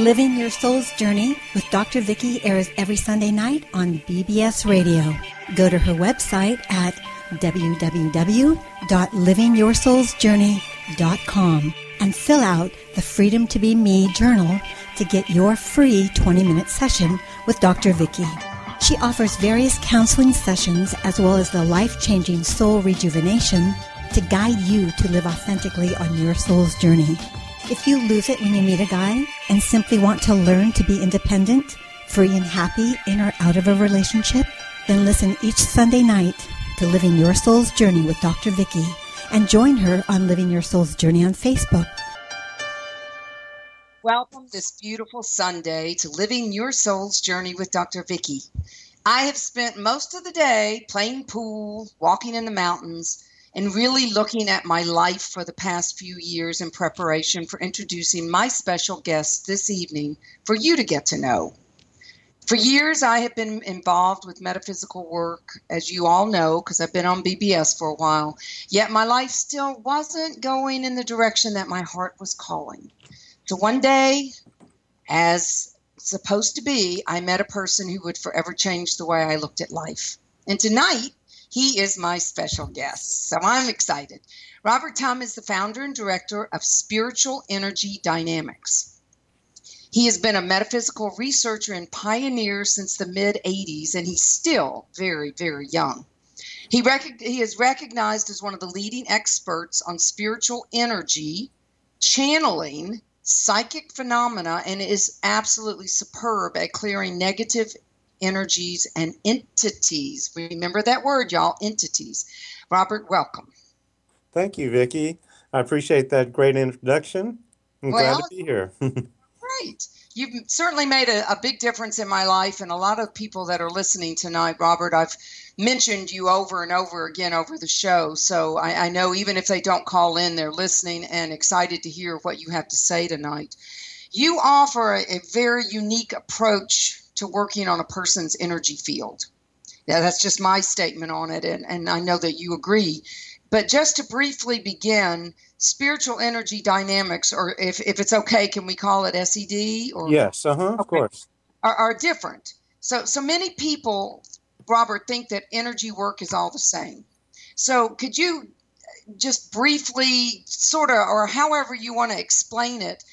Living Your Soul's Journey with Dr. Vicky airs every Sunday night on BBS Radio. Go to her website at www.livingyoursoulsjourney.com and fill out the Freedom to Be Me journal to get your free 20-minute session with Dr. Vicky. She offers various counseling sessions as well as the life-changing soul rejuvenation to guide you to live authentically on your soul's journey. If you lose it when you meet a guy and simply want to learn to be independent, free and happy in or out of a relationship, then listen each Sunday night to Living Your Soul's Journey with Dr. Vicky and join her on Living Your Soul's Journey on Facebook. Welcome this beautiful Sunday to Living Your Soul's Journey with Dr. Vicky. I have spent most of the day playing pool, walking in the mountains, and really looking at my life for the past few years in preparation for introducing my special guest this evening for you to get to know. For years, I have been involved with metaphysical work, as you all know, because I've been on BBS for a while, yet my life still wasn't going in the direction that my heart was calling. So one day, as supposed to be, I met a person who would forever change the way I looked at life. And tonight, he is my special guest, so I'm excited. Robert Tum is the founder and director of Spiritual Energy Dynamics. He has been a metaphysical researcher and pioneer since the mid-'80s, and he's still very, very young. He is recognized as one of the leading experts on spiritual energy, channeling, psychic phenomena, and is absolutely superb at clearing negative energies and entities. Remember that word, y'all, entities. Robert, welcome. Thank you, Vicki. I appreciate that great introduction. I'm glad to be here. Great. You've certainly made a big difference in my life, and a lot of people that are listening tonight, Robert, I've mentioned you over and over again over the show, so I know even if they don't call in, they're listening and excited to hear what you have to say tonight. You offer a very unique approach to working on a person's energy field. Yeah, that's just my statement on it, and I know that you agree. But just to briefly begin, spiritual energy dynamics, or if it's okay, can we call it SED? Or yes, of course. Are different. So many people, Robert, think that energy work is all the same. So could you just briefly, sort of, or however you want to explain it,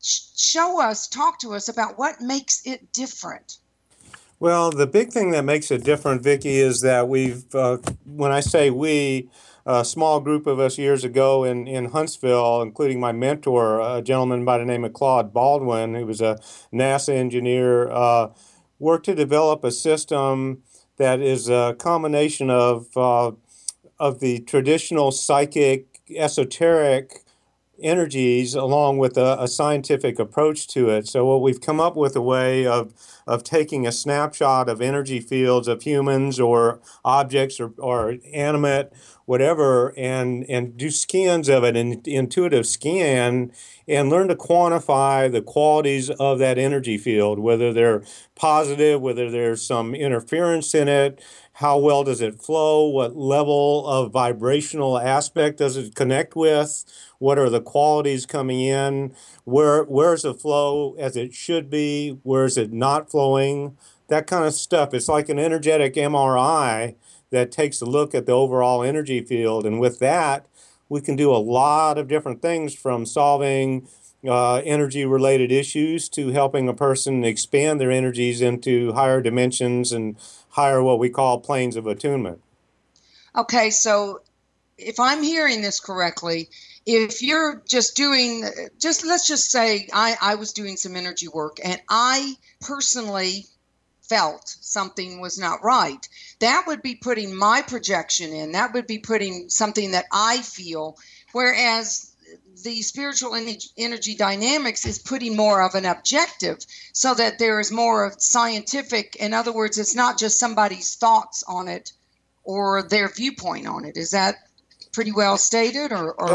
talk to us about what makes it different? Well, the big thing that makes it different, Vicki, is that we've, when I say we, a small group of us years ago in Huntsville, including my mentor, a gentleman by the name of Claude Baldwin, who was a NASA engineer, worked to develop a system that is a combination of the traditional psychic, esoteric energies along with a scientific approach to it. So what we've come up with a way of taking a snapshot of energy fields of humans or objects or animate, whatever, and do scans of it, an intuitive scan, and learn to quantify the qualities of that energy field, whether they're positive, whether there's some interference in it, how well does it flow, what level of vibrational aspect does it connect with, what are the qualities coming in, where's the flow as it should be, where is it not flowing, that kind of stuff. It's like an energetic MRI that takes a look at the overall energy field. And with that, we can do a lot of different things, from solving energy-related issues to helping a person expand their energies into higher dimensions and higher, what we call, planes of attunement. Okay, so if I'm hearing this correctly, if you're just doing, let's just say I was doing some energy work and I personally felt something was not right, that would be putting my projection in. That would be putting something that I feel, whereas the spiritual energy dynamics is putting more of an objective, so that there is more of scientific. In other words, it's not just somebody's thoughts on it or their viewpoint on it. Is that pretty well stated?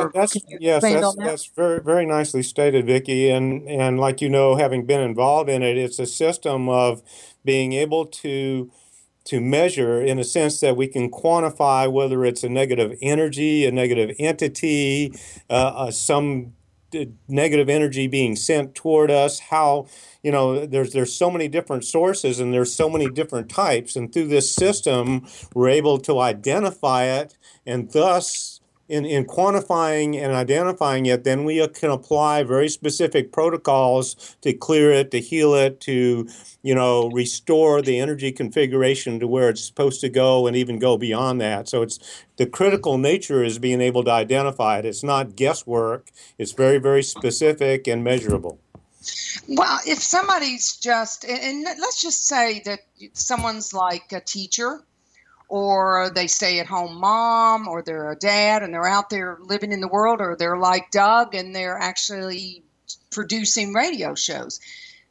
That's very, very nicely stated, Vicki. And like you know, having been involved in it, it's a system of being able to measure, in a sense that we can quantify whether it's a negative energy, a negative entity, some negative energy being sent toward us, how, there's so many different sources and there's so many different types. And through this system, we're able to identify it, and thus in quantifying and identifying it, then we can apply very specific protocols to clear it, to heal it, to, restore the energy configuration to where it's supposed to go and even go beyond that. So it's the critical nature is being able to identify it. It's not guesswork. It's very, very specific and measurable. Well, if somebody's and let's just say that someone's like a teacher, or they stay-at-home mom, or they're a dad and they're out there living in the world, or they're like Doug and they're actually producing radio shows.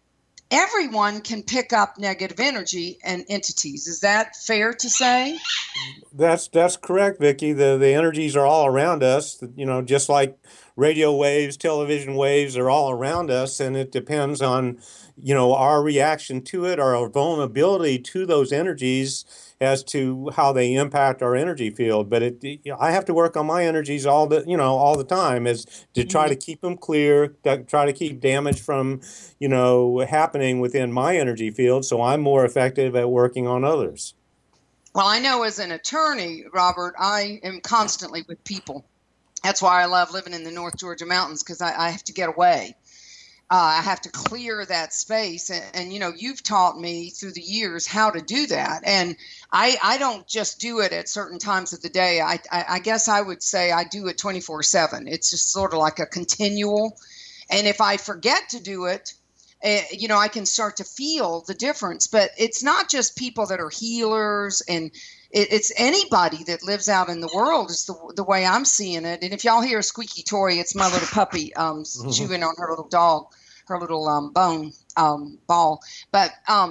Everyone can pick up negative energy and entities. Is that fair to say? That's correct, Vicki. The energies are all around us, just like radio waves, television waves are all around us, and it depends on, our reaction to it, or our vulnerability to those energies as to how they impact our energy field. But I have to work on my energies all the time, is to try to keep them clear, to try to keep damage from, happening within my energy field, so I'm more effective at working on others. Well, I know as an attorney, Robert, I am constantly with people. That's why I love living in the North Georgia mountains, because I have to get away. I have to clear that space. And you've taught me through the years how to do that. And I don't just do it at certain times of the day. I guess I would say I do it 24/7. It's just sort of like a continual. And if I forget to do it, I can start to feel the difference. But it's not just people that are healers, and it's anybody that lives out in the world is the way I'm seeing it. And if y'all hear a squeaky toy, it's my little puppy chewing on her little dog, her little ball. But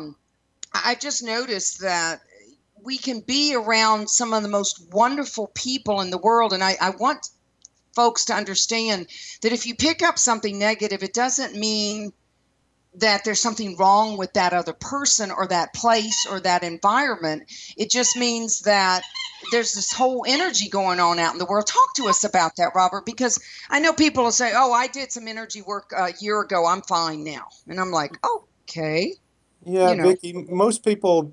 I just noticed that we can be around some of the most wonderful people in the world. And I want folks to understand that if you pick up something negative, it doesn't mean that there's something wrong with that other person or that place or that environment. It just means that there's this whole energy going on out in the world. Talk to us about that, Robert, because I know people will say, oh, I did some energy work a year ago, I'm fine now. And I'm like, okay. Yeah, Vicki, most people,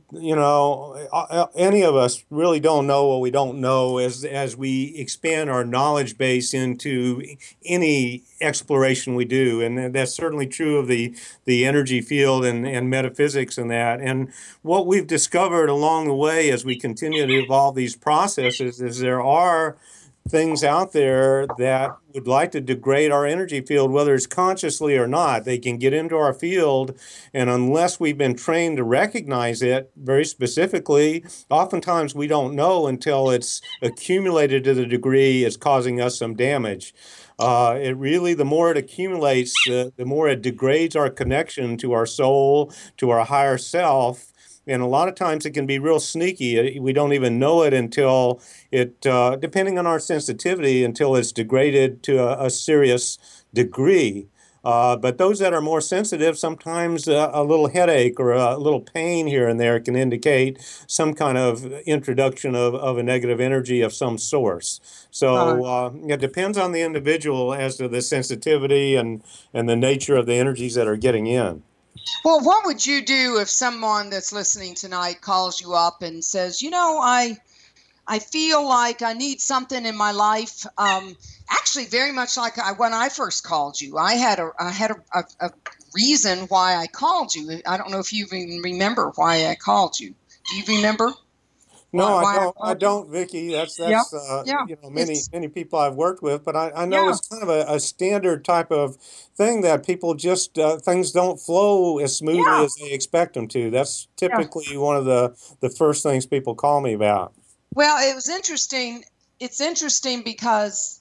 any of us really don't know what we don't know as we expand our knowledge base into any exploration we do. And that's certainly true of the energy field and metaphysics and that. And what we've discovered along the way as we continue to evolve these processes is there are things out there that would like to degrade our energy field, whether it's consciously or not. They can get into our field, and unless we've been trained to recognize it very specifically, oftentimes we don't know until it's accumulated to the degree it's causing us some damage. The more it accumulates, the more it degrades our connection to our soul, to our higher self. And a lot of times it can be real sneaky. We don't even know it until it, depending on our sensitivity, until it's degraded to a serious degree. But those that are more sensitive, sometimes a little headache or a little pain here and there can indicate some kind of introduction of a negative energy of some source. So it depends on the individual as to the sensitivity and the nature of the energies that are getting in. Well, what would you do if someone that's listening tonight calls you up and says, I feel like I need something in my life? Actually, very much like when I first called you, I had a reason why I called you. I don't know if you even remember why I called you. Do you remember? No, I don't, Vicki. That's many people I've worked with, but I know it's kind of a standard type of thing that people just things don't flow as smoothly as they expect them to. That's typically one of the first things people call me about. Well, it was interesting. It's interesting because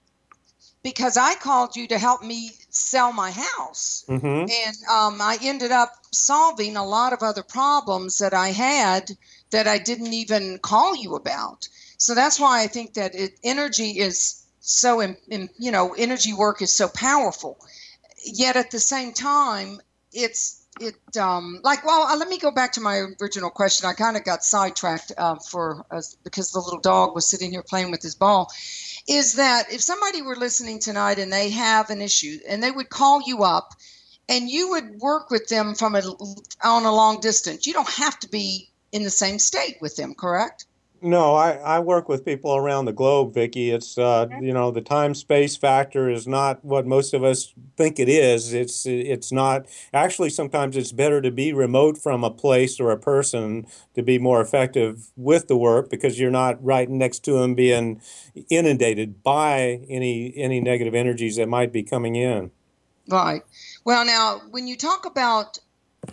I called you to help me sell my house, and I ended up solving a lot of other problems that I had that I didn't even call you about. So that's why I think that energy is so, energy work is so powerful. Yet at the same time, it's let me go back to my original question. I kind of got sidetracked because the little dog was sitting here playing with his ball. Is that if somebody were listening tonight and they have an issue and they would call you up and you would work with them on a long distance, you don't have to be in the same state with them, correct? No, I work with people around the globe, Vicki. It's the time space factor is not what most of us think it is. It's not. Actually, sometimes it's better to be remote from a place or a person to be more effective with the work because you're not right next to them being inundated by any negative energies that might be coming in. Right. Well, now, when you talk about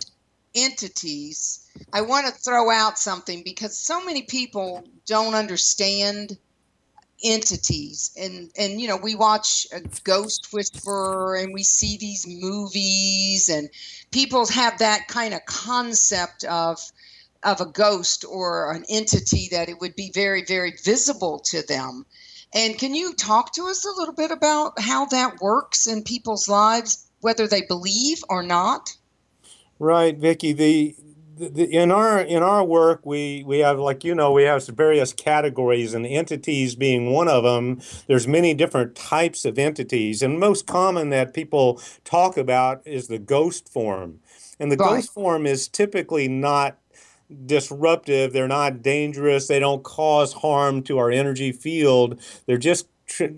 entities, I want to throw out something because so many people don't understand entities, and we watch a Ghost Whisperer and we see these movies, and people have that kind of concept of a ghost or an entity that it would be very, very visible to them. And can you talk to us a little bit about how that works in people's lives, whether they believe or not? Right, Vicki. In our work, we have, like we have various categories, and entities being one of them. There's many different types of entities, and most common that people talk about is the ghost form. And the Right. ghost form is typically not disruptive. They're not dangerous. They don't cause harm to our energy field. They're just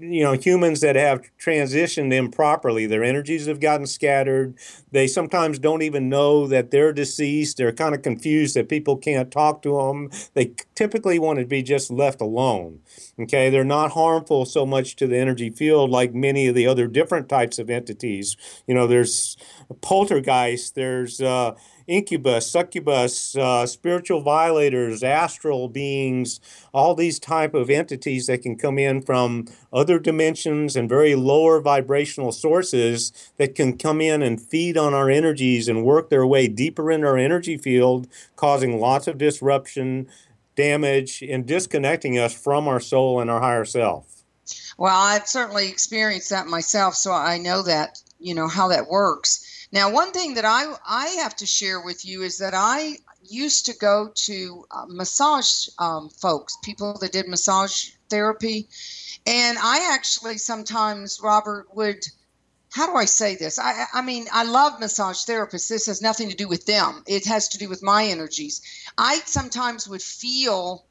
humans that have transitioned improperly. Their energies have gotten scattered. They sometimes don't even know that they're deceased. They're kind of confused that people can't talk to them. They typically want to be just left alone. Okay, they're not harmful so much to the energy field like many of the other different types of entities. There's poltergeist, there's incubus, succubus, spiritual violators, astral beings, all these type of entities that can come in from other dimensions and very lower vibrational sources that can come in and feed on our energies and work their way deeper into our energy field, causing lots of disruption, damage, and disconnecting us from our soul and our higher self. Well, I've certainly experienced that myself, so I know that, how that works. Now, one thing that I have to share with you is that I used to go to massage folks, people that did massage therapy. And I actually sometimes, Robert, how do I say this? I mean, I love massage therapists. This has nothing to do with them. It has to do with my energies. I sometimes would feel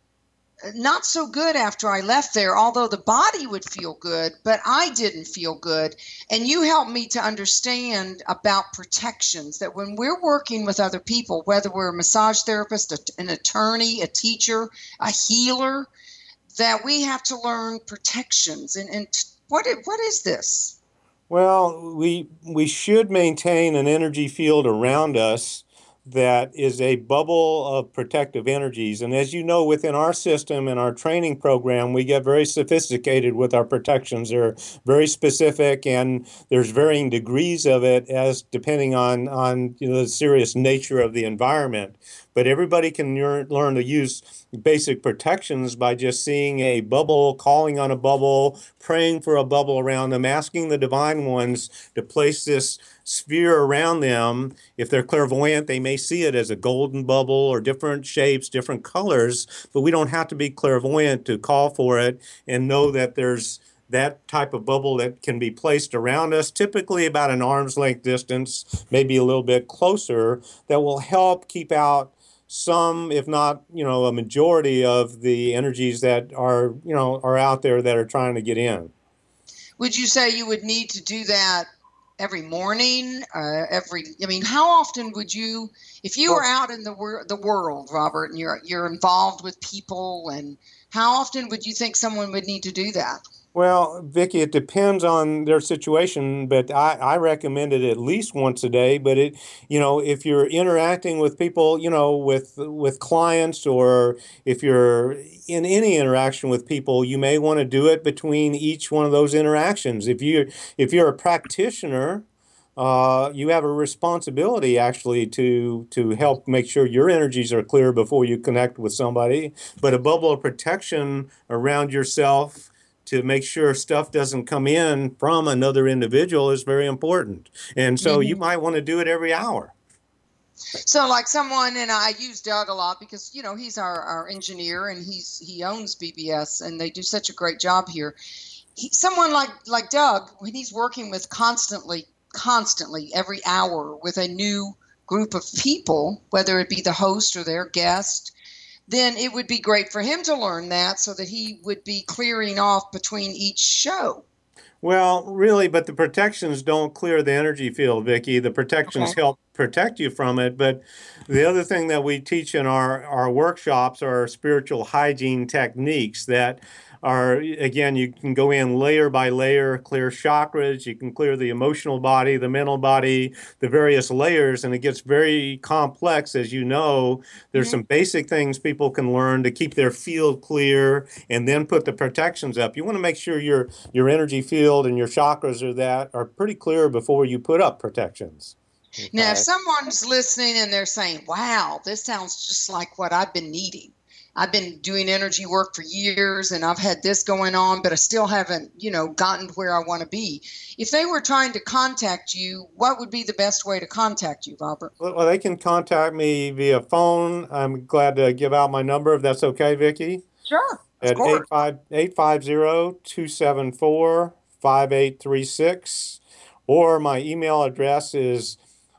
not so good after I left there, although the body would feel good, but I didn't feel good. And you helped me to understand about protections, that when we're working with other people, whether we're a massage therapist, an attorney, a teacher, a healer, that we have to learn protections. And what is this? Well, we should maintain an energy field around us that is a bubble of protective energies. And as you know, within our system and our training program, we get very sophisticated with our protections. They're very specific, and there's varying degrees of it as depending on the serious nature of the environment. But everybody can learn to use basic protections by just seeing a bubble, calling on a bubble, praying for a bubble around them, asking the divine ones to place this sphere around them. If they're clairvoyant, they may see it as a golden bubble or different shapes, different colors, but we don't have to be clairvoyant to call for it and know that there's that type of bubble that can be placed around us, typically about an arm's length distance, maybe a little bit closer, that will help keep out some, if not, a majority of the energies that are out there that are trying to get in. Would you say you would need to do that every morning? How often would you, if you were out in the world, Robert, and you're involved with people, and how often would you think someone would need to do that? Well, Vicki, it depends on their situation, but I recommend it at least once a day. But if you're interacting with people, with clients, or if you're in any interaction with people, you may want to do it between each one of those interactions. If you're a practitioner, you have a responsibility actually to help make sure your energies are clear before you connect with somebody. But a bubble of protection around yourself to make sure stuff doesn't come in from another individual is very important. And so you might want to do it every hour. So like someone, and I use Doug a lot because, he's our engineer, and he owns BBS, and they do such a great job here. Someone like Doug, when he's working with constantly every hour with a new group of people, whether it be the host or their guest, then it would be great for him to learn that so that he would be clearing off between each show. Well, really, but the protections don't clear the energy field, Vicki. The protections Okay. help protect you from it. But the other thing that we teach in our workshops are spiritual hygiene techniques that are, again, you can go in layer by layer, clear chakras, you can clear the emotional body, the mental body, the various layers, and it gets very complex, as you know. There's some basic things people can learn to keep their field clear and then put the protections up. You want to make sure your energy field and your chakras are pretty clear before you put up protections. Okay. Now, if someone's listening and they're saying, wow, this sounds just like what I've been needing. I've been doing energy work for years and I've had this going on, but I still haven't, gotten to where I want to be. If they were trying to contact you, what would be the best way to contact you, Robert? Well, they can contact me via phone. I'm glad to give out my number if that's okay, Vicki. Sure. At 850-274-5836, or my email address is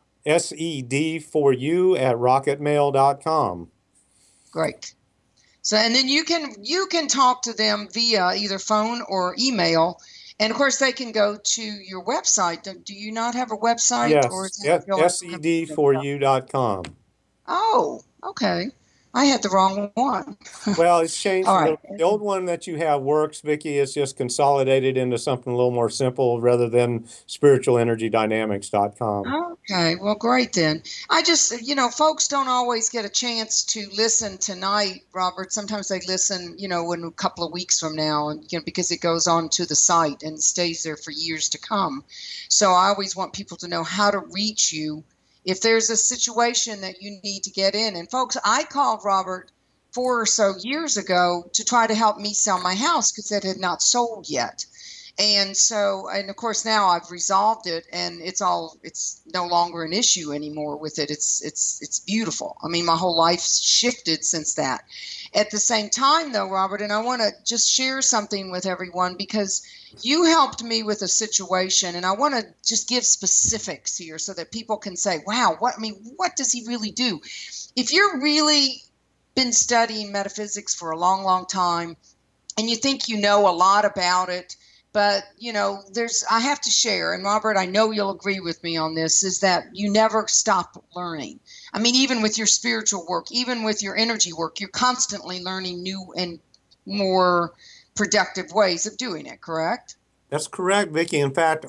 sed4u@rocketmail.com. Great. So, and then you can talk to them via either phone or email, and of course they can go to your website. Do you not have a website? Yes, or is that sed4u.com. Oh, okay. I had the wrong one. Well, it's changed. All right. The old one that you have works, Vicki. It's just consolidated into something a little more simple rather than spiritualenergydynamics.com. Okay, well, great then. I just, folks don't always get a chance to listen tonight, Robert. Sometimes they listen, in a couple of weeks from now, and because it goes on to the site and stays there for years to come. So I always want people to know how to reach you if there's a situation that you need to get in. And folks, I called Robert 4 or so years ago to try to help me sell my house because it had not sold yet. And of course now I've resolved it, and it's no longer an issue anymore with it. It's beautiful. I mean, my whole life's shifted since that. At the same time though, Robert, and I want to just share something with everyone because you helped me with a situation, and I want to just give specifics here so that people can say, wow, what does he really do? If you're really been studying metaphysics for a long, long time and you think you know a lot about it, but, I have to share, and Robert, I know you'll agree with me on this, is that you never stop learning. I mean, even with your spiritual work, even with your energy work, you're constantly learning new and more productive ways of doing it, correct? That's correct, Vicki. In fact,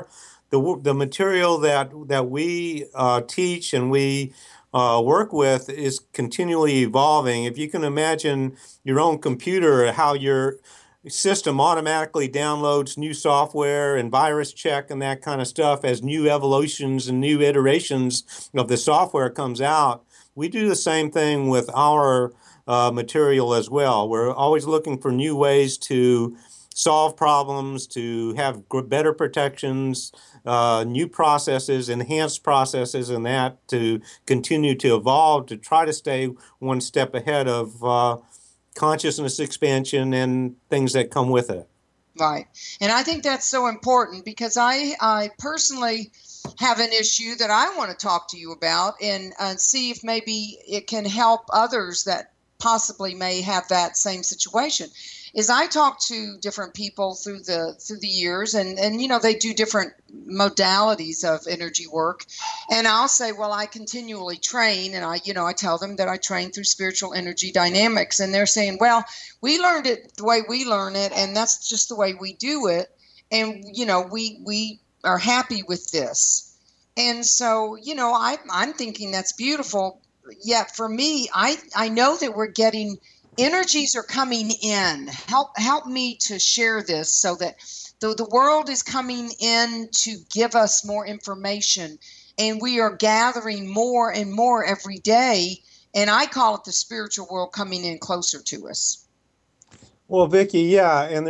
the material that we teach and we work with is continually evolving. If you can imagine your own computer, how your system automatically downloads new software and virus check and that kind of stuff as new evolutions and new iterations of the software comes out. We do the same thing with our material as well. We're always looking for new ways to solve problems, to have better protections, new processes, enhanced processes, and that to continue to evolve, to try to stay one step ahead of consciousness expansion and things that come with it. Right. And I think that's so important because I personally have an issue that I want to talk to you about and see if maybe it can help others that possibly may have that same situation. Is I talk to different people through the years, and they do different modalities of energy work, and I'll say, well, I continually train, and I tell them that I train through spiritual energy dynamics, and they're saying, well, we learned it the way we learn it, and that's just the way we do it, and we are happy with this, and so I'm thinking that's beautiful. Yet for me, I know that we're getting. Energies are coming in. Help me to share this so that the world is coming in to give us more information, and we are gathering more and more every day, and I call it the spiritual world coming in closer to us. Well, Vicky, yeah, and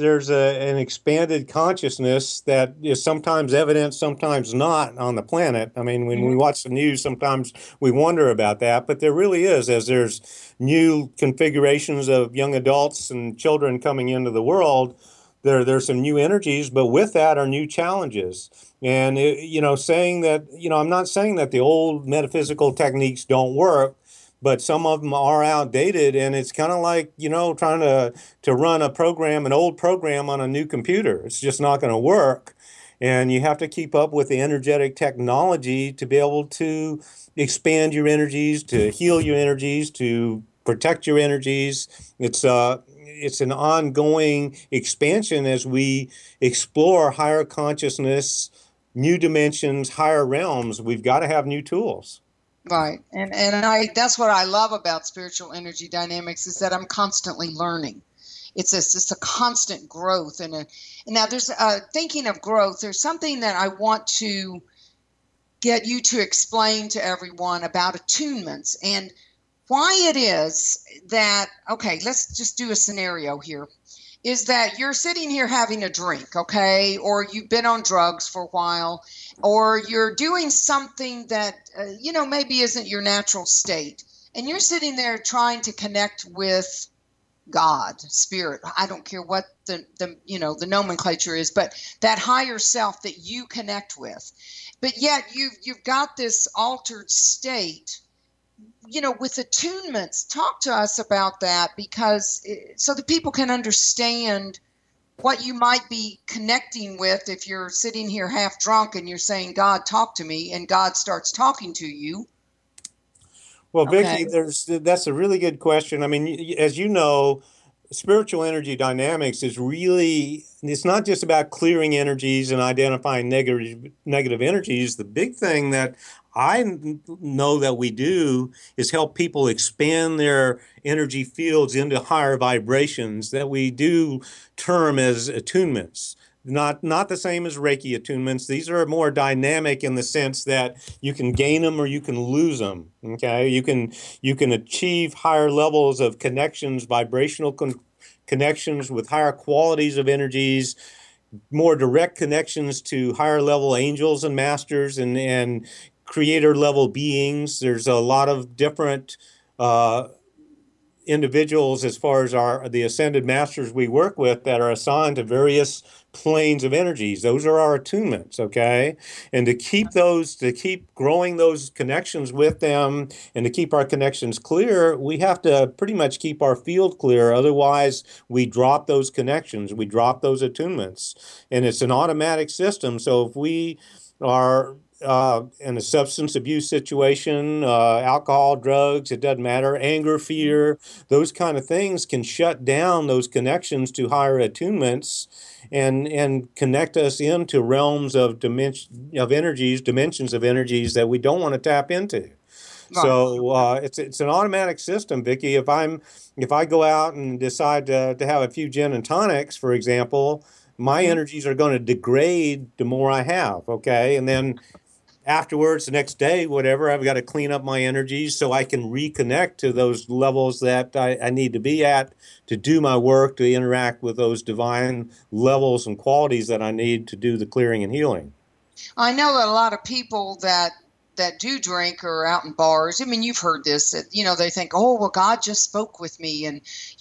an expanded consciousness that is sometimes evident, sometimes not on the planet. I mean, when we Mhm. watch the news, sometimes we wonder about that, but there really is, as there's new configurations of young adults and children coming into the world, there's some new energies, but with that are new challenges. And saying that, I'm not saying that the old metaphysical techniques don't work, but some of them are outdated, and it's kind of like trying to run a program, an old program on a new computer. It's just not going to work. And you have to keep up with the energetic technology to be able to expand your energies, to heal your energies, to protect your energies. It's an ongoing expansion as we explore higher consciousness, new dimensions, higher realms. We've got to have new tools. Right. And I that's what I love about spiritual energy dynamics is that I'm constantly learning. It's a constant growth and now there's thinking of growth, there's something that I want to get you to explain to everyone about attunements and why it is that, okay, let's just do a scenario here, is that you're sitting here having a drink, okay, or you've been on drugs for a while, or you're doing something that maybe isn't your natural state, and you're sitting there trying to connect with God, spirit. I don't care what the nomenclature is, but that higher self that you connect with. But yet you've got this altered state, with attunements. Talk to us about that because so that people can understand what you might be connecting with if you're sitting here half drunk and you're saying, God, talk to me, and God starts talking to you. Well, Okay. Vicky, that's a really good question. I mean, as you know, spiritual energy dynamics is really, it's not just about clearing energies and identifying negative energies. The big thing that know that we do is help people expand their energy fields into higher vibrations that we do term as attunements. Not the same as Reiki attunements. These are more dynamic in the sense that you can gain them or you can lose them. Okay, you can achieve higher levels of connections, connections with higher qualities of energies, more direct connections to higher level angels and masters and creator level beings. There's a lot of different uh, individuals as far as the ascended masters we work with that are assigned to various planes of energies. Those are our attunements, okay? And to keep growing those connections with them and to keep our connections clear, we have to pretty much keep our field clear. Otherwise, we drop those connections, we drop those attunements. And it's an automatic system. So if we are in a substance abuse situation, alcohol, drugs, it doesn't matter, anger, fear, those kind of things can shut down those connections to higher attunements and connect us into realms of dimensions of energies that we don't want to tap into. Right. So it's an automatic system, Vicky. If I go out and decide to have a few gin and tonics, for example, my Hmm. energies are going to degrade the more I have. Okay, and then afterwards, the next day, whatever, I've got to clean up my energies so I can reconnect to those levels that I need to be at to do my work, to interact with those divine levels and qualities that I need to do the clearing and healing. I know that a lot of people that do drink or out in bars. I mean, you've heard this. That, they think, "Oh, well, God just spoke with me, and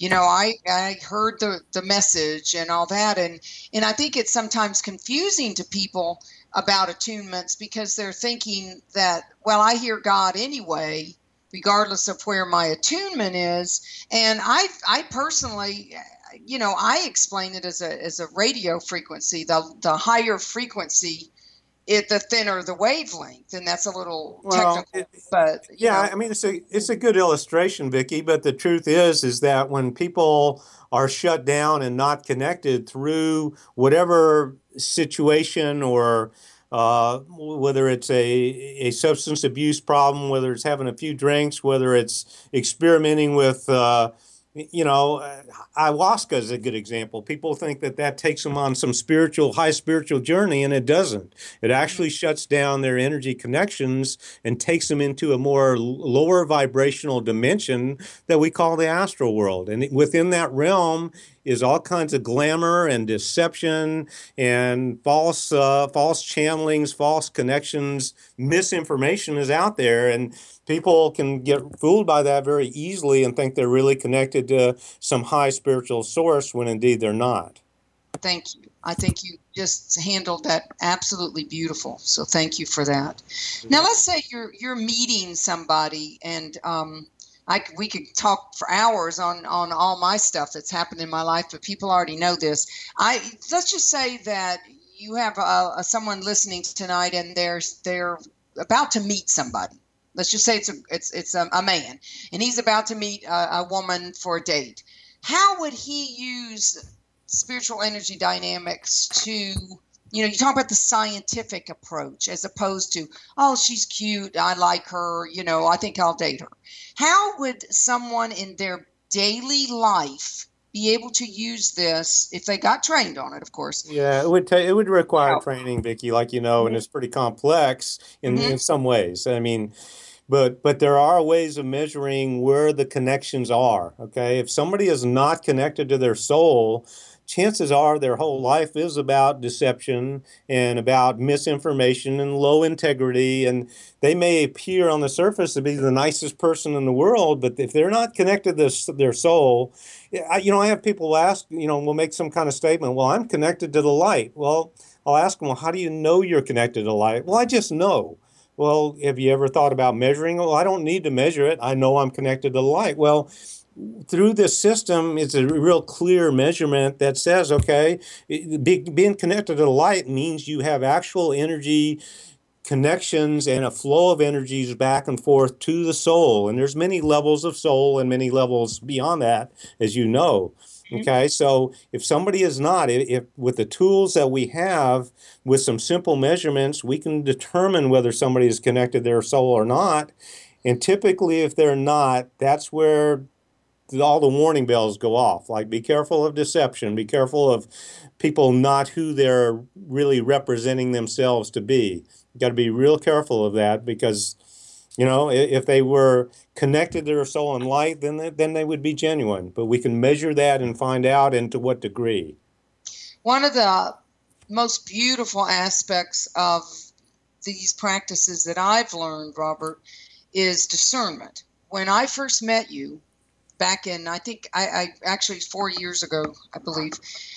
I heard the message and all that." And I think it's sometimes confusing to people about attunements because they're thinking that, well, I hear God anyway, regardless of where my attunement is. And I personally, I explain it as a radio frequency, the higher frequency, the thinner the wavelength, and that's a little Well, technical, but yeah, I mean it's a good illustration, Vicky. But the truth is that when people are shut down and not connected through whatever situation or whether it's a substance abuse problem, whether it's having a few drinks, whether it's experimenting with Ayahuasca is a good example. People think that that takes them on some high spiritual journey, and it doesn't. It actually shuts down their energy connections and takes them into a more lower vibrational dimension that we call the astral world. And within that realm is all kinds of glamour and deception and false channelings, false connections, misinformation is out there, and people can get fooled by that very easily and think they're really connected to some high spiritual source when indeed they're not. Thank you. I think you just handled that absolutely beautiful. So thank you for that. Now let's say you're meeting somebody, and we could talk for hours on all my stuff that's happened in my life, but people already know this. Let's just say that you have someone listening tonight, and they're about to meet somebody. Let's just say it's a man, and he's about to meet a woman for a date. How would he use spiritual energy dynamics to, you talk about the scientific approach as opposed to, oh, she's cute, I like her, I think I'll date her. How would someone in their daily life be able to use this if they got trained on it, of course? Yeah, it would require training, Vicki, like and it's pretty complex in some ways. I mean, but there are ways of measuring where the connections are. Okay, if somebody is not connected to their soul, chances are their whole life is about deception and about misinformation and low integrity. And they may appear on the surface to be the nicest person in the world, but if they're not connected to their soul, I have people ask, we'll make some kind of statement, well, I'm connected to the light. Well, I'll ask them, well, how do you know you're connected to the light? Well, I just know. Well, have you ever thought about measuring? Well, I don't need to measure it. I know I'm connected to the light. Well, through this system, it's a real clear measurement that says, okay, being connected to the light means you have actual energy connections and a flow of energies back and forth to the soul. And there's many levels of soul and many levels beyond that, as you know. Okay, so if somebody is not, if with the tools that we have, with some simple measurements, we can determine whether somebody is connected to their soul or not. And typically, if they're not, that's where all the warning bells go off. Like, be careful of deception, be careful of people not who they're really representing themselves to be. You got to be real careful of that, because if they were connected to their soul and light, then they would be genuine. But we can measure that and find out, and to what degree. One of the most beautiful aspects of these practices that I've learned, Robert, is discernment. When I first met you back in, I think I actually 4 years ago, I believe,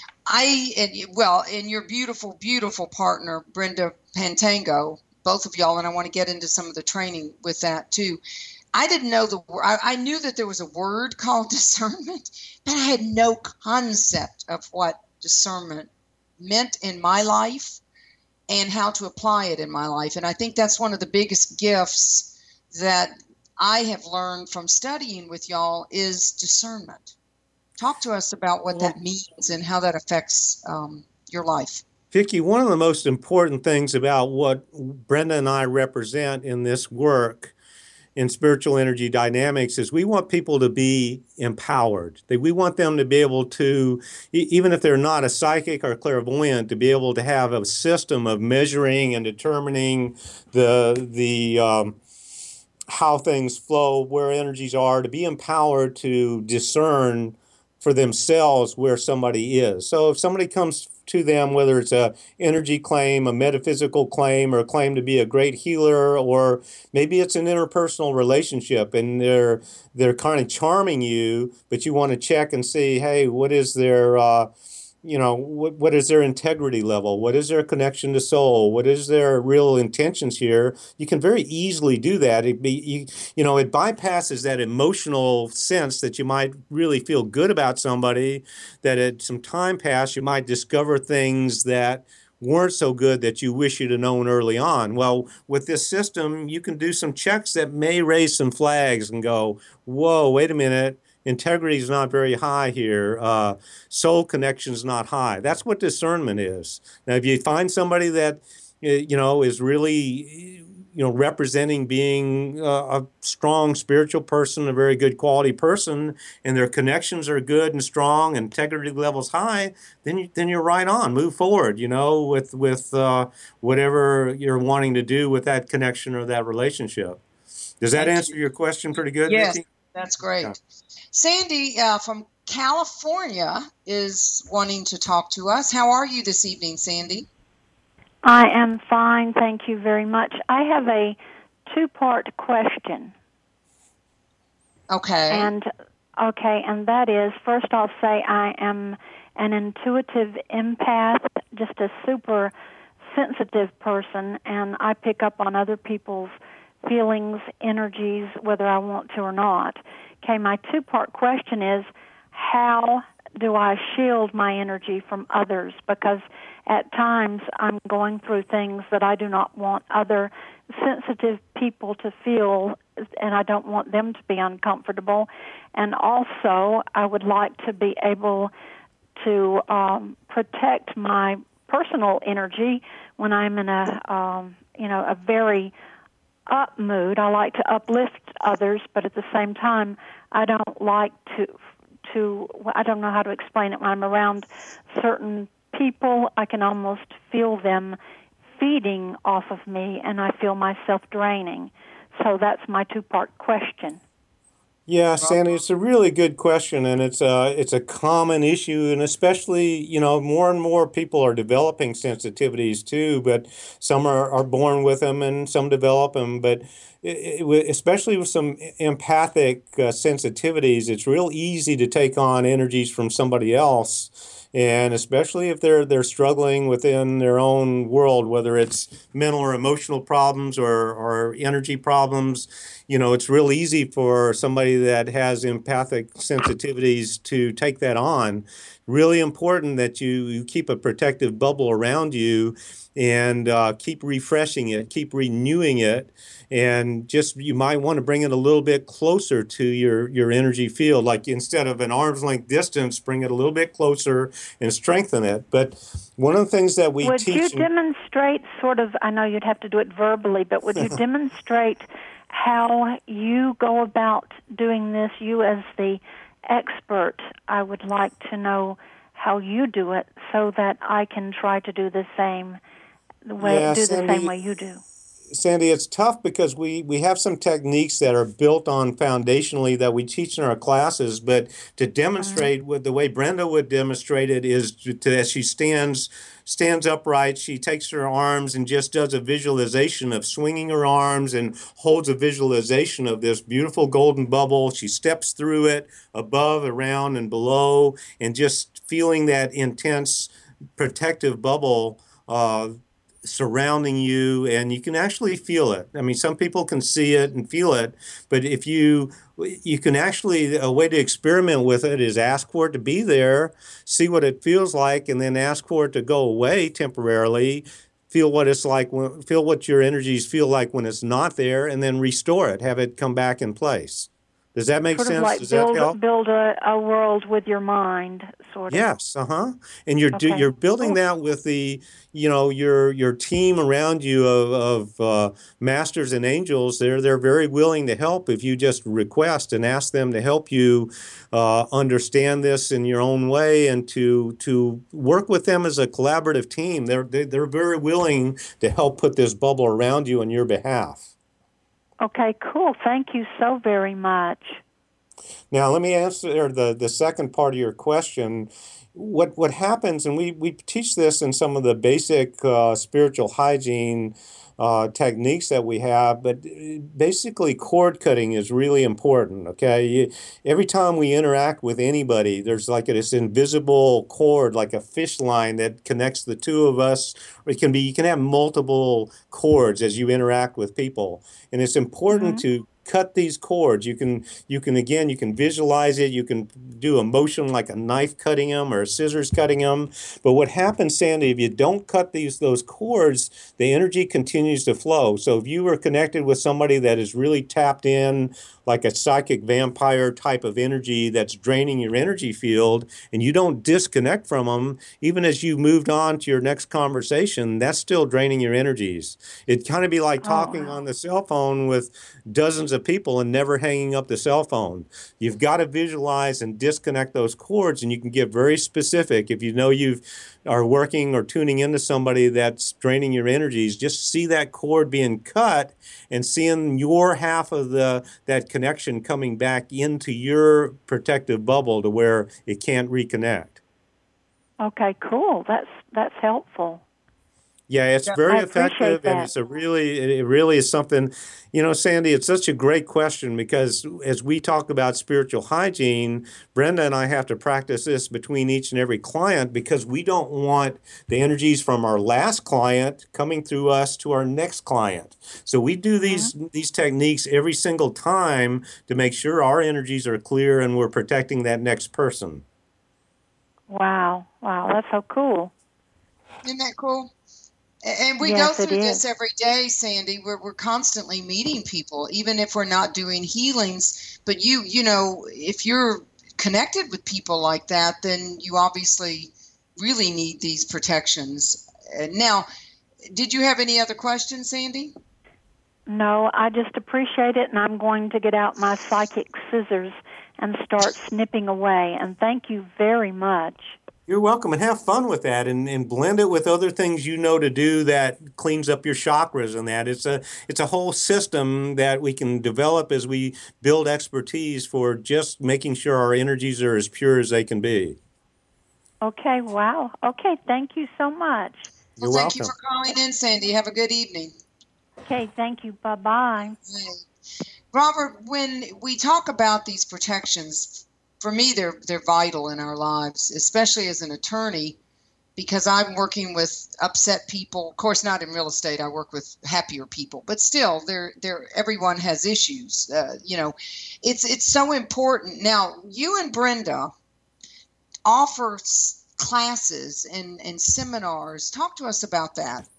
and your beautiful, beautiful partner, Brenda Pantango, both of y'all, and I want to get into some of the training with that too. I didn't know I knew that there was a word called discernment, but I had no concept of what discernment meant in my life and how to apply it in my life. And I think that's one of the biggest gifts that I have learned from studying with y'all is discernment. Talk to us about what that means and how that affects your life. Vicki, one of the most important things about what Brenda and I represent in this work in spiritual energy dynamics is we want people to be empowered. We want them to be able to, even if they're not a psychic or clairvoyant, to be able to have a system of measuring and determining the how things flow, where energies are, to be empowered to discern for themselves where somebody is. So if somebody comes to them, whether it's a energy claim, a metaphysical claim, or a claim to be a great healer, or maybe it's an interpersonal relationship and they're kind of charming you, but you want to check and see, hey, what is their what is their integrity level? What is their connection to soul? What is their real intentions here? You can very easily do that. It bypasses that emotional sense that you might really feel good about somebody, that at some time past you might discover things that weren't so good that you wish you'd have known early on. Well, with this system, you can do some checks that may raise some flags and go, whoa, wait a minute. Integrity is not very high here. Soul connection is not high. That's what discernment is. Now, if you find somebody that, is really, representing being a strong spiritual person, a very good quality person, and their connections are good and strong, integrity levels high, then you're right on. Move forward, with whatever you're wanting to do with that connection or that relationship. Does that Thank answer you. your question pretty good, Yes, Vicki? that's Yeah. great. Sandy from California is wanting to talk to us. How are you this evening, Sandy? I am fine, thank you very much. I have a two-part question. Okay. And that is, first I'll say I am an intuitive empath, just a super sensitive person, and I pick up on other people's feelings, energies, whether I want to or not. Okay, my two-part question is, how do I shield my energy from others? Because at times I'm going through things that I do not want other sensitive people to feel, and I don't want them to be uncomfortable. And also, I would like to be able to protect my personal energy when I'm in a very up mood. I like to uplift others, but at the same time, I don't like to I don't know how to explain it. When I'm around certain people, I can almost feel them feeding off of me, and I feel myself draining. So that's my two-part question. Yeah, Sandy, it's a really good question, and it's a common issue, and especially, more and more people are developing sensitivities too, but some are born with them and some develop them. But especially with some empathic sensitivities, it's real easy to take on energies from somebody else. And especially if they're struggling within their own world, whether it's mental or emotional problems or energy problems, it's real easy for somebody that has empathic sensitivities to take that on. Really important that you keep a protective bubble around you and keep refreshing it, keep renewing it, and just you might want to bring it a little bit closer to your energy field. Like instead of an arm's length distance, bring it a little bit closer and strengthen it. But one of the things that we would teach. Would you demonstrate sort of, I know you'd have to do it verbally, but would you demonstrate how you go about doing this? You as the expert, I would like to know how you do it so that I can try to do the same way you do. Sandy, it's tough because we have some techniques that are built on foundationally that we teach in our classes, but to demonstrate with the way Brenda would demonstrate it is as she stands upright, she takes her arms and just does a visualization of swinging her arms and holds a visualization of this beautiful golden bubble. She steps through it above, around, and below, and just feeling that intense protective bubble surrounding you, and you can actually feel it. I mean, some people can see it and feel it, but if you can actually, a way to experiment with it is ask for it to be there, see what it feels like, and then ask for it to go away temporarily. Feel what it's like, feel what your energies feel like when it's not there, and then restore it, have it come back in place. Does that make sense? Like Does that help? Build a world with your mind, sort of. Yes, and you're building that with the your team around you of masters and angels. They're very willing to help if you just request and ask them to help you understand this in your own way and to work with them as a collaborative team. They're very willing to help put this bubble around you on your behalf. Okay, cool. Thank you so very much. Now, let me answer the second part of your question. What happens, and we teach this in some of the basic spiritual hygiene techniques that we have, but basically cord cutting is really important, okay? Every time we interact with anybody, there's like this invisible cord, like a fish line that connects the two of us. Or you can have multiple cords as you interact with people. And it's important to cut these cords. You can visualize it. You can do a motion like a knife cutting them or scissors cutting them. But what happens, Sandy, if you don't cut those cords, the energy continues to flow. So if you were connected with somebody that is really tapped in, like a psychic vampire type of energy that's draining your energy field, and you don't disconnect from them, even as you moved on to your next conversation, that's still draining your energies. It'd kind of be like talking on the cell phone with dozens of people and never hanging up the cell phone. You've got to visualize and disconnect those cords, and you can get very specific. If you know you are working or tuning into somebody that's draining your energies, just see that cord being cut and seeing your half of that connection coming back into your protective bubble to where it can't reconnect. Okay, cool. That's helpful. Yeah, it's very effective, and it really is something. Sandy, it's such a great question because as we talk about spiritual hygiene, Brenda and I have to practice this between each and every client because we don't want the energies from our last client coming through us to our next client. So we do these techniques every single time to make sure our energies are clear and we're protecting that next person. Wow, that's so cool. Isn't that cool? And we go through this every day, Sandy. We're constantly meeting people, even if we're not doing healings. But if you're connected with people like that, then you obviously really need these protections. Now, did you have any other questions, Sandy? No, I just appreciate it, and I'm going to get out my psychic scissors and start snipping away. And thank you very much. You're welcome, and have fun with that, and blend it with other things to do that cleans up your chakras and that. It's a whole system that we can develop as we build expertise for just making sure our energies are as pure as they can be. Okay, wow. Okay, thank you so much. You're welcome. Thank you for calling in, Sandy. Have a good evening. Okay, thank you. Bye-bye. Robert, when we talk about these protections, for me, they're vital in our lives, especially as an attorney, because I'm working with upset people. Of course, not in real estate. I work with happier people, but still, everyone has issues. It's so important. Now, you and Brenda offer classes and seminars. Talk to us about that.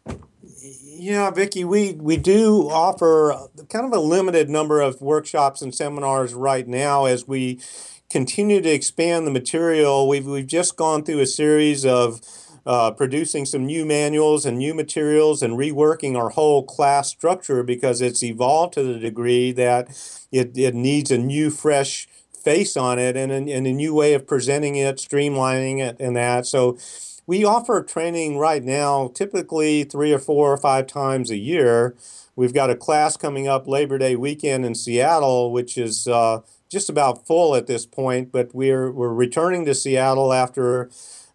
Yeah, Vicki, we do offer kind of a limited number of workshops and seminars right now as we continue to expand the material. We've just gone through a series of producing some new manuals and new materials and reworking our whole class structure because it's evolved to the degree that it needs a new, fresh face on it and a new way of presenting it, streamlining it, and that. So we offer training right now, typically 3 or 4 or 5 times a year. We've got a class coming up Labor Day weekend in Seattle, which is just about full at this point, but we're returning to Seattle after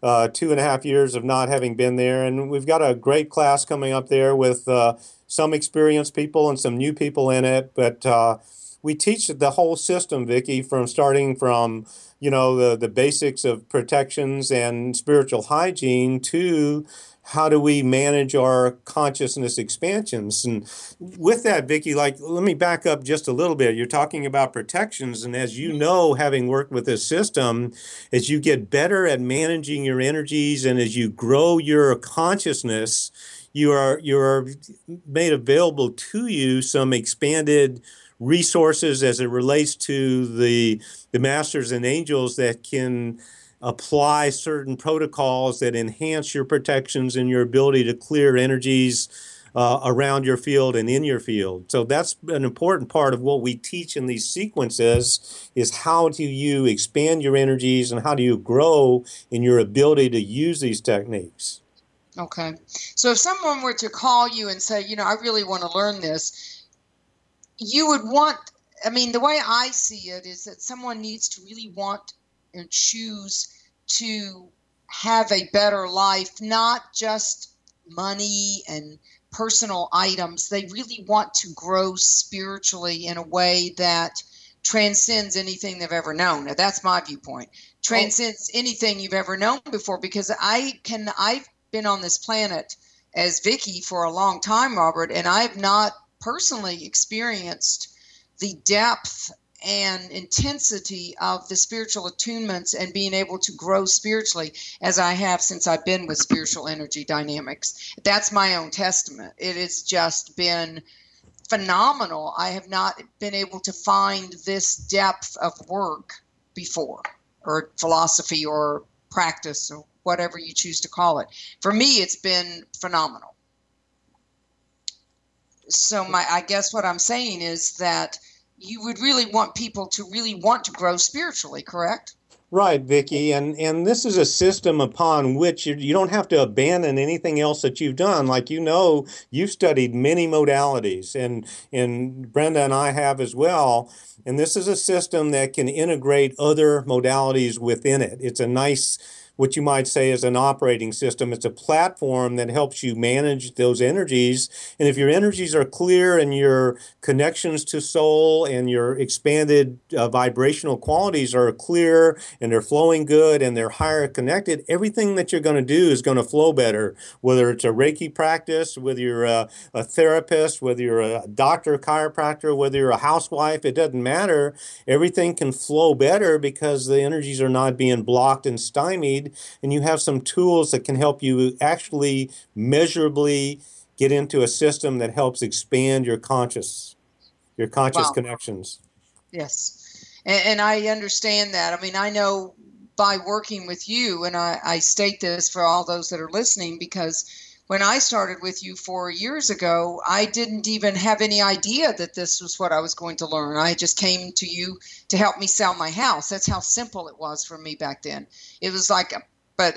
2.5 years of not having been there, and we've got a great class coming up there with some experienced people and some new people in it. But we teach the whole system, Vicki, starting from the basics of protections and spiritual hygiene to how do we manage our consciousness expansions. And with that, Vicki, let me back up just a little bit. You're talking about protections, and as you know, having worked with this system, as you get better at managing your energies and as you grow your consciousness, you are made available to you some expanded resources as it relates to the masters and angels that can apply certain protocols that enhance your protections and your ability to clear energies around your field and in your field. So that's an important part of what we teach in these sequences is how do you expand your energies and how do you grow in your ability to use these techniques. Okay. So if someone were to call you and say, I really want to learn this, you would want, the way I see it is that someone needs to really want and choose to have a better life, not just money and personal items. They really want to grow spiritually in a way that transcends anything they've ever known. Now, that's my viewpoint. Transcends anything you've ever known before, because I've been on this planet as Vicki for a long time, Robert, and I've not personally experienced the depth and intensity of the spiritual attunements and being able to grow spiritually as I have since I've been with Spiritual Energy Dynamics. That's my own testament. It has just been phenomenal. I have not been able to find this depth of work before, or philosophy or practice or whatever you choose to call it. For me, it's been phenomenal. So I guess what I'm saying is that you would really want people to really want to grow spiritually, correct? Right, Vicki, and this is a system upon which you don't have to abandon anything else that you've done. Like, you've studied many modalities, and Brenda and I have as well. And this is a system that can integrate other modalities within it. It's a nice, what you might say is an operating system. It's a platform that helps you manage those energies. And if your energies are clear and your connections to soul and your expanded vibrational qualities are clear and they're flowing good and they're higher connected, everything that you're going to do is going to flow better. Whether it's a Reiki practice, whether you're a therapist, whether you're a doctor, chiropractor, whether you're a housewife, it doesn't matter. Everything can flow better because the energies are not being blocked and stymied. And you have some tools that can help you actually measurably get into a system that helps expand your conscious Wow. connections. Yes. And I understand that. I mean, I know by working with you, and I state this for all those that are listening, because when I started with you 4 years ago, I didn't even have any idea that this was what I was going to learn. I just came to you to help me sell my house. That's how simple it was for me back then. It was like, but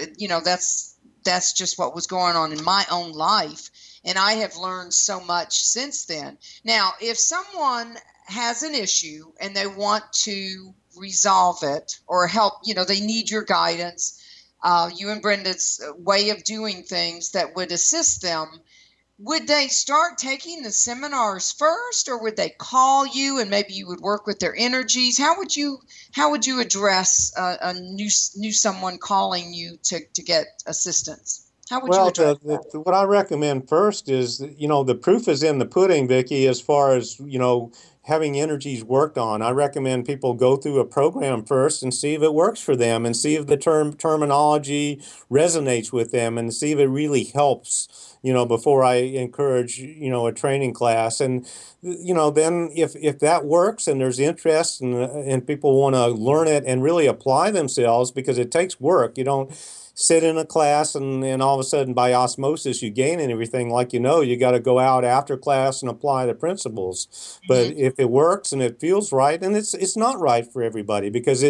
that's just what was going on in my own life. And I have learned so much since then. Now, if someone has an issue and they want to resolve it or help, they need your guidance, you and Brenda's way of doing things that would assist them, would they start taking the seminars first, or would they call you and maybe you would work with their energies? How would you address a new someone calling you to get assistance? How would you address that? What I recommend first is, the proof is in the pudding, Vicki, as far as, having energies worked on. I recommend people go through a program first and see if it works for them and see if the terminology resonates with them and see if it really helps, before I encourage, a training class. And, then if that works and there's interest and people want to learn it and really apply themselves, because it takes work. You don't sit in a class and all of a sudden by osmosis you gain everything. Like, you got to go out after class and apply the principles. But if it works and it feels right, and it's not right for everybody, because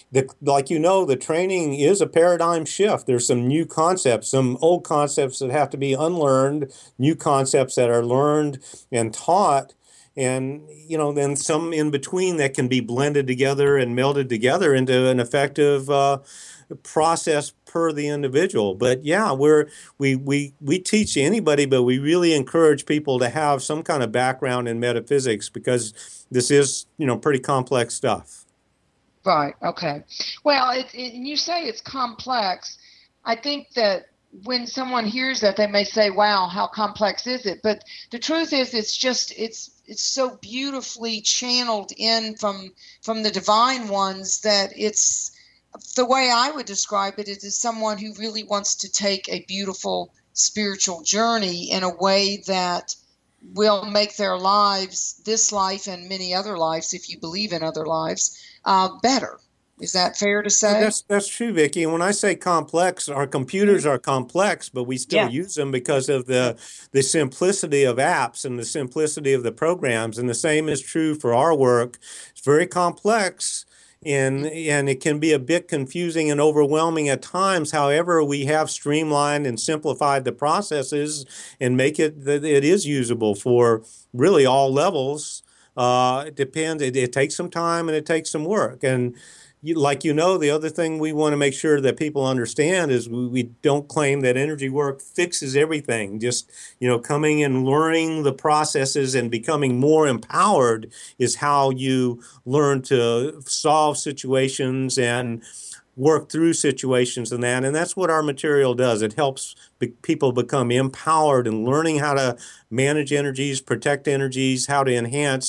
the training is a paradigm shift. There's some new concepts, some old concepts that have to be unlearned, new concepts that are learned and taught. And, then some in between that can be blended together and melded together into an effective process per the individual. But yeah, we teach anybody, but we really encourage people to have some kind of background in metaphysics, because this is, pretty complex stuff. Right. Okay. Well, and you say it's complex. I think that when someone hears that, they may say, wow, how complex is it? But the truth is, it's so beautifully channeled in from the divine ones that it's, the way I would describe it is someone who really wants to take a beautiful spiritual journey in a way that will make their lives, this life and many other lives, if you believe in other lives, better. Is that fair to say? That's true, Vicki. And when I say complex, our computers are complex, but we still use them because of the simplicity of apps and the simplicity of the programs. And the same is true for our work. It's very complex. And it can be a bit confusing and overwhelming at times. However, we have streamlined and simplified the processes and make it that it is usable for really all levels. It depends. It takes some time and it takes some work. And the other thing we want to make sure that people understand is we don't claim that energy work fixes everything. Just, coming and learning the processes and becoming more empowered is how you learn to solve situations and work through situations and that. And that's what our material does. It helps people become empowered and learning how to manage energies, protect energies, how to enhance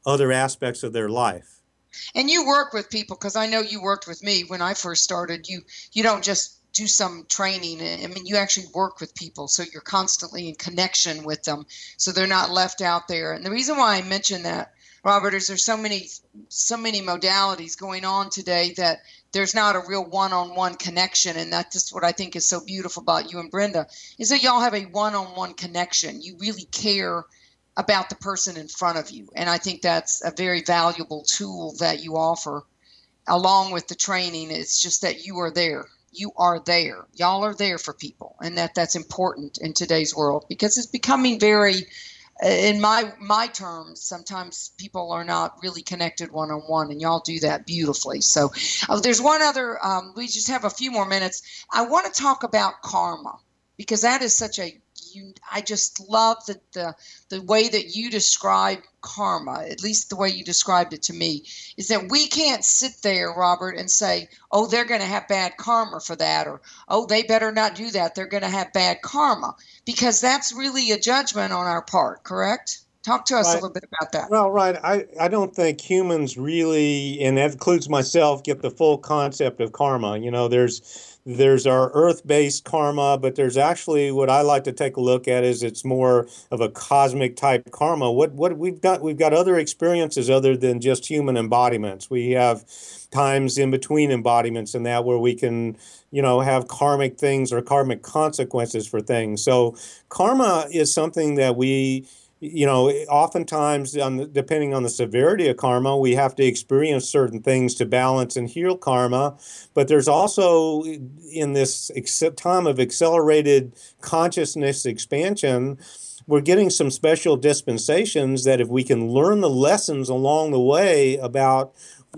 other aspects of their life. And you work with people, because I know you worked with me when I first started. You don't just do some training. I mean, you actually work with people, so you're constantly in connection with them, so they're not left out there. And the reason why I mention that, Robert, is there's so many modalities going on today that there's not a real one-on-one connection. And that's just what I think is so beautiful about you and Brenda, is that y'all have a one-on-one connection. You really care about the person in front of you. And I think that's a very valuable tool that you offer along with the training. It's just that you are there. You are there. Y'all are there for people. And that's important in today's world, because it's becoming very, in my terms, sometimes people are not really connected one-on-one, and y'all do that beautifully. So there's one other, we just have a few more minutes. I want to talk about karma, because that is such a, I just love the way that you describe karma, at least the way you described it to me, is that we can't sit there, Robert, and say, oh, they're going to have bad karma for that, or, oh, they better not do that, they're going to have bad karma, because that's really a judgment on our part, correct? Talk to us a little bit about that. Well, right. I don't think humans really, and that includes myself, get the full concept of karma. You know, there's our earth-based karma, but there's actually what I like to take a look at is it's more of a cosmic type karma. What we've got other experiences other than just human embodiments. We have times in between embodiments and that where we can, have karmic things or karmic consequences for things. So karma is something that we, oftentimes, depending on the severity of karma, we have to experience certain things to balance and heal karma. But there's also, in this time of accelerated consciousness expansion, we're getting some special dispensations that if we can learn the lessons along the way about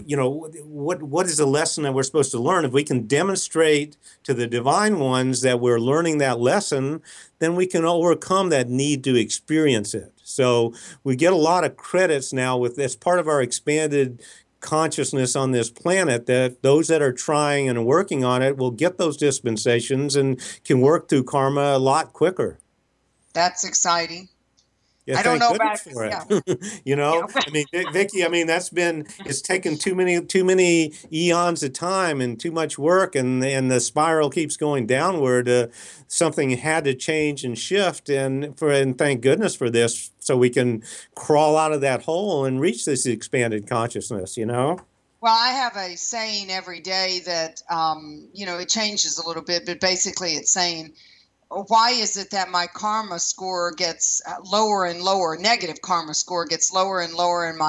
what is the lesson that we're supposed to learn? If we can demonstrate to the divine ones that we're learning that lesson, then we can overcome that need to experience it. So we get a lot of credits now with this part of our expanded consciousness on this planet, that those that are trying and working on it will get those dispensations and can work through karma a lot quicker. That's exciting. Yeah, I don't know about for it. Yeah. I mean, Vicki, it's taken too many eons of time and too much work, and the spiral keeps going downward. Something had to change and shift, and thank goodness for this, so we can crawl out of that hole and reach this expanded consciousness. Well, I have a saying every day that it changes a little bit, but basically it's saying, why is it that my karma score gets lower and lower? Negative karma score gets lower and lower, and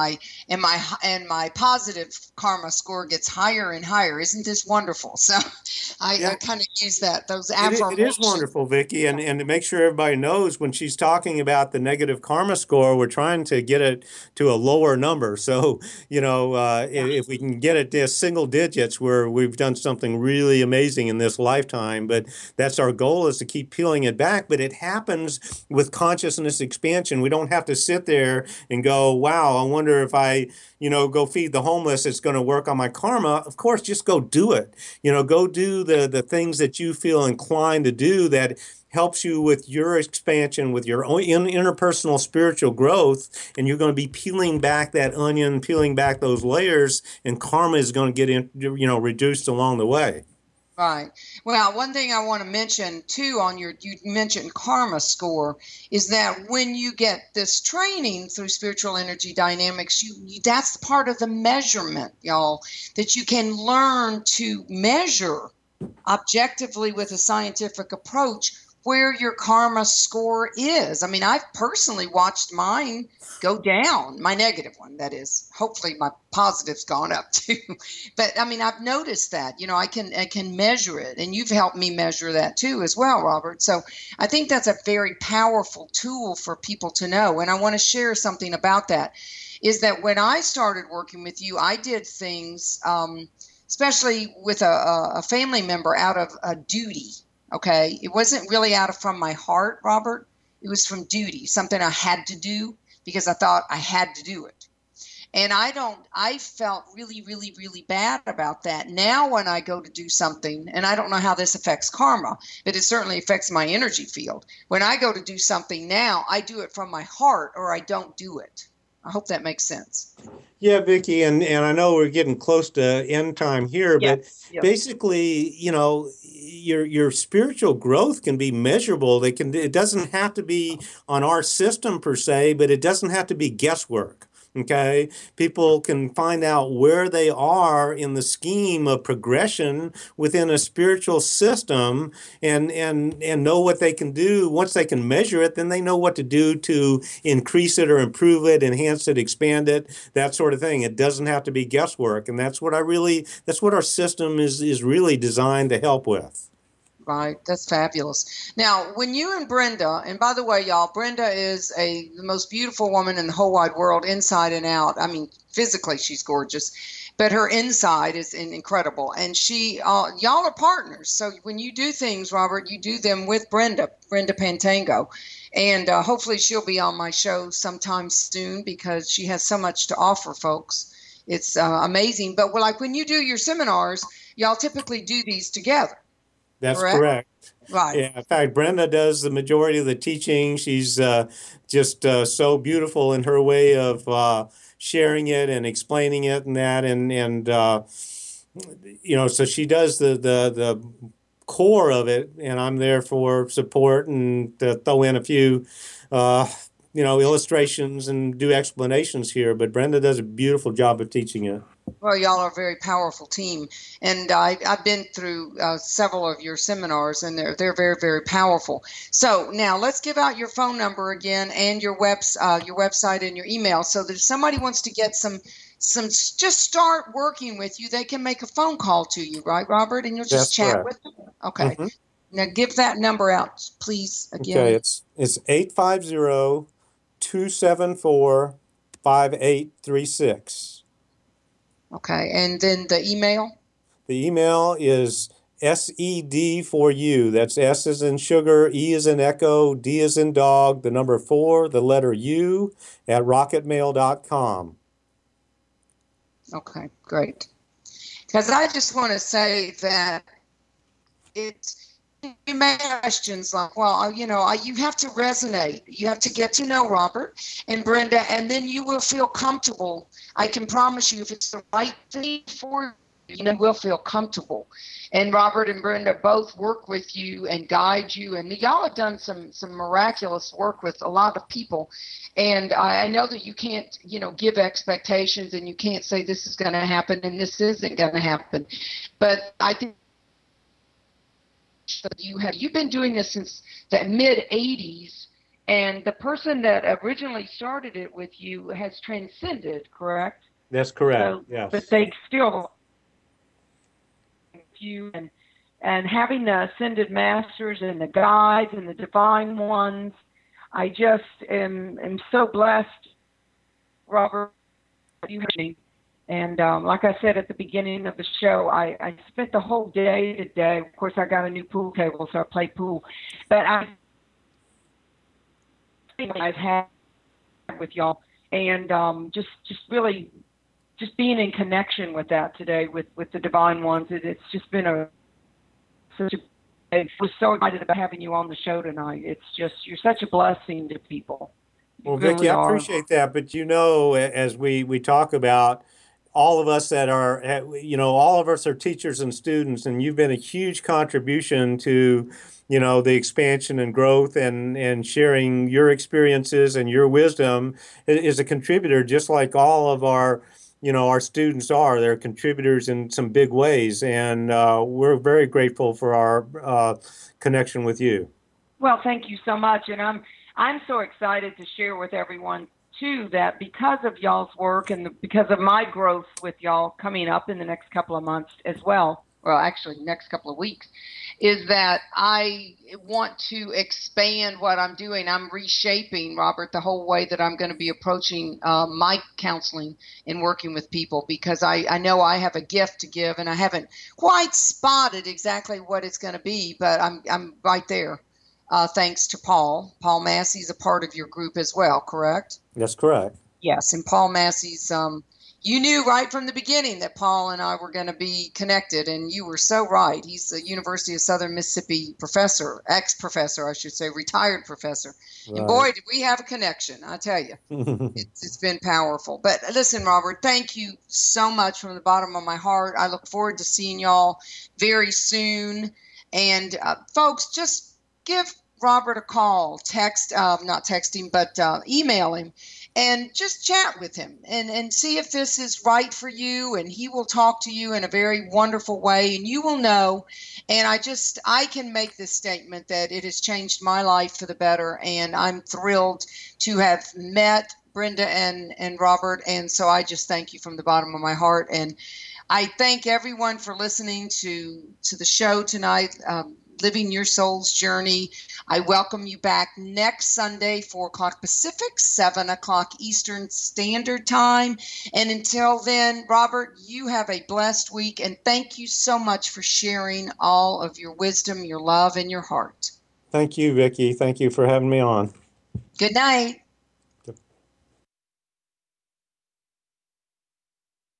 my positive karma score gets higher and higher. Isn't this wonderful? So I kind of use those affirmations. It is wonderful, Vicki, and to make sure everybody knows, when she's talking about the negative karma score, we're trying to get it to a lower number. So if we can get it to single digits, where we've done something really amazing in this lifetime. But that's our goal, is to keep peeling it back. But it happens with consciousness expansion. We don't have to sit there and go, wow, I wonder if I go feed the homeless, it's going to work on my karma. Of course, just go do it. Go do the things that you feel inclined to do that helps you with your expansion, with your own interpersonal spiritual growth, and you're going to be peeling back that onion, peeling back those layers, and karma is going to get reduced along the way. Right. Well, one thing I want to mention too you mentioned karma score, is that when you get this training through spiritual energy dynamics, that's part of the measurement, y'all, that you can learn to measure objectively with a scientific approach where your karma score is. I mean, I've personally watched mine go down, my negative one, that is. Hopefully my positive's gone up too. But I mean, I've noticed that, I can measure it, and you've helped me measure that too as well, Robert. So I think that's a very powerful tool for people to know. And I want to share something about that, is that when I started working with you, I did things, especially with a family member, out of a duty. Okay. It wasn't really from my heart, Robert. It was from duty, something I had to do because I thought I had to do it. And I felt really, really, really bad about that. Now, when I go to do something, and I don't know how this affects karma, but it certainly affects my energy field. When I go to do something now, I do it from my heart, or I don't do it. I hope that makes sense. Yeah, Vicki, and I know we're getting close to end time here, but Yes. basically, your spiritual growth can be measurable. It doesn't have to be on our system per se, but it doesn't have to be guesswork. Okay, people can find out where they are in the scheme of progression within a spiritual system, and know what they can do. Once they can measure it, then they know what to do to increase it or improve it, enhance it, expand it, that sort of thing. It doesn't have to be guesswork, and that's what our system is really designed to help with. Right. That's fabulous. Now, when you and Brenda, and by the way, y'all, Brenda is the most beautiful woman in the whole wide world, inside and out. I mean, physically, she's gorgeous, but her inside is incredible. And y'all are partners. So when you do things, Robert, you do them with Brenda Pantango. And hopefully she'll be on my show sometime soon because she has so much to offer, folks. It's amazing. But like when you do your seminars, y'all typically do these together. That's correct. Right. Yeah. In fact, Brenda does the majority of the teaching. She's just so beautiful in her way of sharing it and explaining it and that. And so she does the core of it, and I'm there for support and to throw in a few, illustrations and do explanations here. But Brenda does a beautiful job of teaching it. Well, y'all are a very powerful team, and I've been through several of your seminars, and they're very, very powerful. So now let's give out your phone number again and your website and your email, so that if somebody wants to get some just start working with you, they can make a phone call to you, right, Robert? And you'll just chat with them. Okay. Mm-hmm. Now give that number out, please. Again. Okay, it's 850-274-5836. Okay, and then the email? The email is SED4U. That's S as in sugar, E as in echo, D as in dog, the number 4, the letter U, at rocketmail.com. Okay, great. Because I just want to say that you may have questions like, well, you have to resonate. You have to get to know Robert and Brenda, and then you will feel comfortable. I can promise you, if it's the right thing for you, you will feel comfortable. And Robert and Brenda both work with you and guide you. And y'all have done some miraculous work with a lot of people. And I know that you can't, give expectations, and you can't say this is going to happen and this isn't going to happen. But I think you've been doing this since the mid-'80s. And the person that originally started it with you has transcended, correct? That's correct, yes. But they still you and having the ascended masters and the guides and the divine ones, I just am so blessed, Robert. You heard me. And like I said at the beginning of the show, I spent the whole day today. Of course, I got a new pool table, so I play pool. But I've had with y'all, and just really just being in connection with that today with the divine ones. It's just been I was so excited about having you on the show tonight. It's just, you're such a blessing to people. Well, Vicki, I appreciate that. But as we talk about, all of us all of us are teachers and students, and you've been a huge contribution to the expansion and growth and sharing your experiences and your wisdom is a contributor, just like all of our students are. They're contributors in some big ways, and we're very grateful for our connection with you. Well, thank you so much, and I'm so excited to share with everyone too that because of y'all's work and because of my growth with y'all coming up in the next couple of months as well, well, actually next couple of weeks, is that I want to expand what I'm doing. I'm reshaping, Robert, the whole way that I'm going to be approaching my counseling and working with people, because I know I have a gift to give, and I haven't quite spotted exactly what it's going to be, but I'm right there. Thanks to Paul. Paul Massey's a part of your group as well, correct? That's correct. Yes, and Paul Massey's, You knew right from the beginning that Paul and I were going to be connected, and you were so right. He's the University of Southern Mississippi professor, ex-professor, I should say, retired professor. Right. And boy, did we have a connection, I tell you. It's been powerful. But listen, Robert, thank you so much from the bottom of my heart. I look forward to seeing y'all very soon. And folks, just give Robert a call, not text him, but email him. And just chat with him and see if this is right for you. And he will talk to you in a very wonderful way. And you will know. And I can make this statement that it has changed my life for the better. And I'm thrilled to have met Brenda and Robert. And so I just thank you from the bottom of my heart. And I thank everyone for listening to the show tonight. Living Your Soul's Journey. I welcome you back next Sunday, 4 o'clock Pacific, 7 o'clock Eastern Standard Time. And until then, Robert, you have a blessed week. And thank you so much for sharing all of your wisdom, your love, and your heart. Thank you, Vicki. Thank you for having me on. Good night.